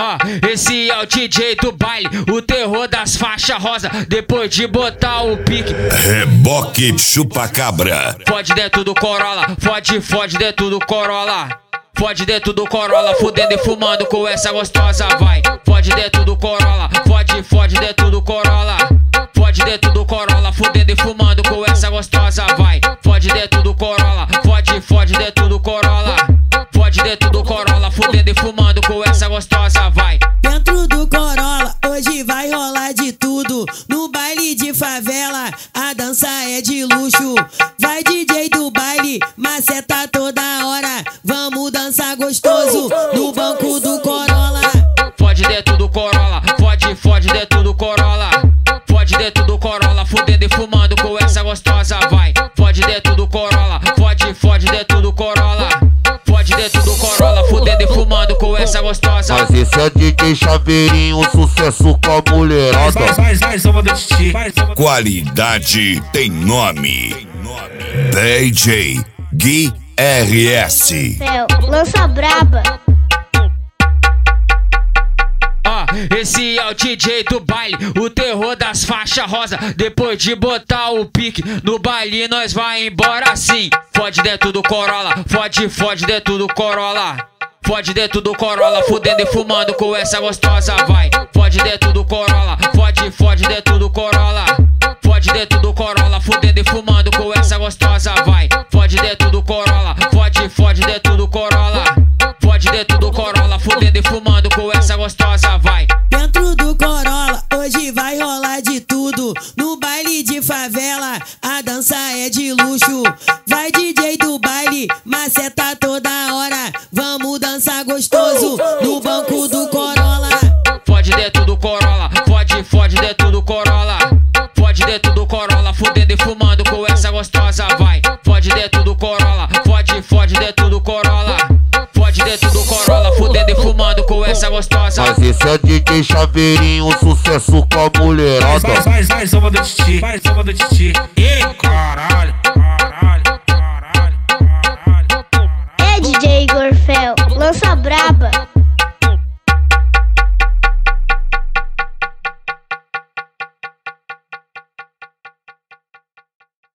Esse é o DJ do baile, o terror das faixas rosa. Depois de botar o pique, Reboque chupa-cabra. fode dentro do Corolla, fode dentro do Corolla. Fode dentro do Corolla, fudendo e fumando com essa gostosa, vai. Fode dentro do Corolla, fode dentro do Corolla. Fode dentro do Corolla, fudendo e fumando com essa gostosa, vai. Fode dentro do Corolla, fode dentro do Corolla. Fode dentro do Corolla, fudendo e fumando com essa gostosa, vai. Dentro do Corolla, hoje vai rolar de tudo. No baile de favela, a dança é de luxo. Vai DJ do baile, maceta toda hora. Vamos dançar gostoso no banco do Corolla. Fode dentro do Corolla, fode dentro do Corolla. Fode dentro do Corolla, fudendo e fumando com essa gostosa, vai. Fode dentro do Corolla, fode dentro do Corolla. Fode dentro do Corolla, fudendo e fumando com essa gostosa. Mas esse é DJ Chaveirinho, sucesso com a mulherada. Vai, samba do Titi. Qualidade tem nome. DJ Gui RS. Lança braba. Esse é o DJ do baile, o terror das faixas rosa. Depois de botar o pique, no baile nós vai embora assim. Fode dentro do Corolla, fode dentro do Corolla. Fode dentro do Corolla, fudendo e fumando com essa gostosa, vai. Fode dentro do Corolla, fode dentro do Corolla. Fode dentro do Corolla, fudendo e fumando com essa gostosa, vai. Fode dentro do Corolla, fode dentro do Corolla. Fode dentro do Corolla, fudendo e fumando com essa gostosa, vai. Dentro do Corolla, hoje vai rolar de tudo. No baile de favela, a dança é de luxo. Vai DJ do baile, maceta toda hora. Vamos dançar gostoso no banco do Corolla. Fode dentro do Corolla, fode dentro do Corolla. Fode dentro do Corolla, fudendo e fumando com essa gostosa, vai. Fode dentro do Corolla, fode dentro do Corolla. Fode dentro do Corolla, fudendo e fumando com essa gostosa. Mas esse é DJ Chaveirinho, sucesso com a mulherada. Vai, samba do Titi. Ih, caralho. É DJ Gorfel, lança braba.